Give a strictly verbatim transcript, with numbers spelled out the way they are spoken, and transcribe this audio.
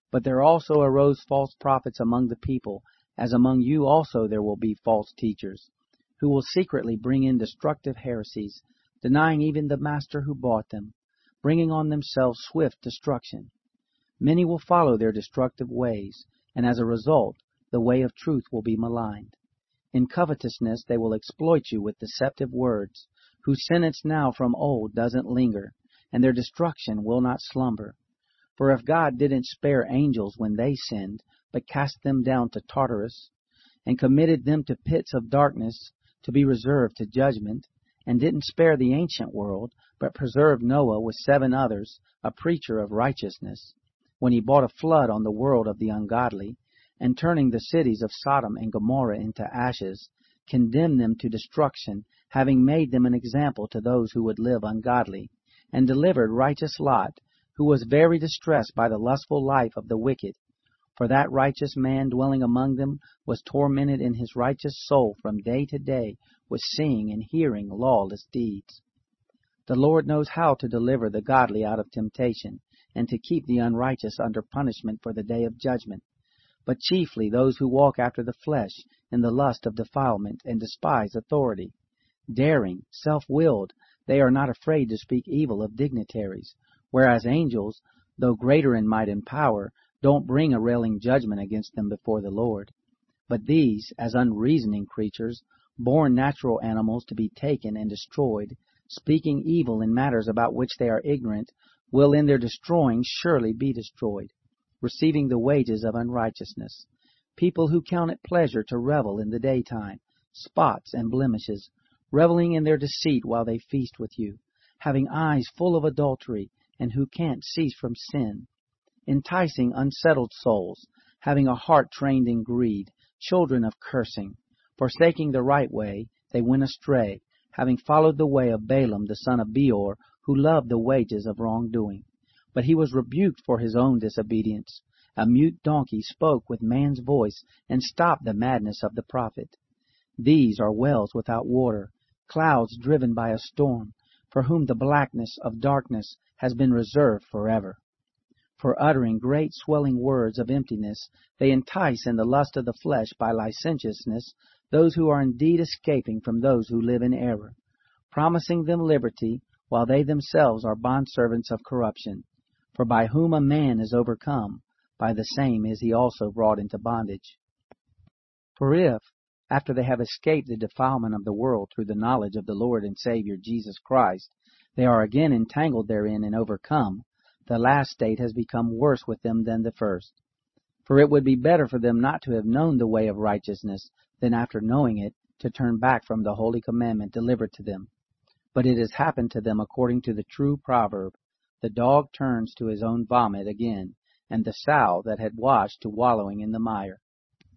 But there also arose false prophets among the people, as among you also there will be false teachers, who will secretly bring in destructive heresies, denying even the Master who bought them, bringing on themselves swift destruction. Many will follow their destructive ways, and as a result, the way of truth will be maligned. In covetousness they will exploit you with deceptive words, whose sentence now from old doesn't linger, and their destruction will not slumber. For if God didn't spare angels when they sinned, but cast them down to Tartarus, and committed them to pits of darkness to be reserved to judgment, and didn't spare the ancient world, but preserved Noah with seven others, a preacher of righteousness, when he brought a flood on the world of the ungodly, and turning the cities of Sodom and Gomorrah into ashes, condemned them to destruction, having made them an example to those who would live ungodly, and delivered righteous Lot, who was very distressed by the lustful life of the wicked. For that righteous man dwelling among them was tormented in his righteous soul from day to day with seeing and hearing lawless deeds. The Lord knows how to deliver the godly out of temptation, and to keep the unrighteous under punishment for the day of judgment, but chiefly those who walk after the flesh in the lust of defilement and despise authority. Daring, self-willed, they are not afraid to speak evil of dignitaries, whereas angels, though greater in might and power, don't bring a railing judgment against them before the Lord. But these, as unreasoning creatures, born natural animals to be taken and destroyed, speaking evil in matters about which they are ignorant, will in their destroying surely be destroyed, receiving the wages of unrighteousness. People who count it pleasure to revel in the daytime, spots and blemishes, reveling in their deceit while they feast with you, having eyes full of adultery, and who can't cease from sin, enticing unsettled souls, having a heart trained in greed, children of cursing. Forsaking the right way, they went astray, having followed the way of Balaam the son of Beor, who loved the wages of wrongdoing. But he was rebuked for his own disobedience. A mute donkey spoke with man's voice, and stopped the madness of the prophet. These are wells without water, clouds driven by a storm, for whom the blackness of darkness has been reserved forever. For uttering great swelling words of emptiness, they entice in the lust of the flesh by licentiousness those who are indeed escaping from those who live in error, promising them liberty, while they themselves are bondservants of corruption. For by whom a man is overcome, by the same is he also brought into bondage. For if, after they have escaped the defilement of the world through the knowledge of the Lord and Savior Jesus Christ, they are again entangled therein and overcome, the last state has become worse with them than the first. For it would be better for them not to have known the way of righteousness, than after knowing it, to turn back from the holy commandment delivered to them. But it has happened to them according to the true proverb, the dog turns to his own vomit again, and the sow that had washed to wallowing in the mire.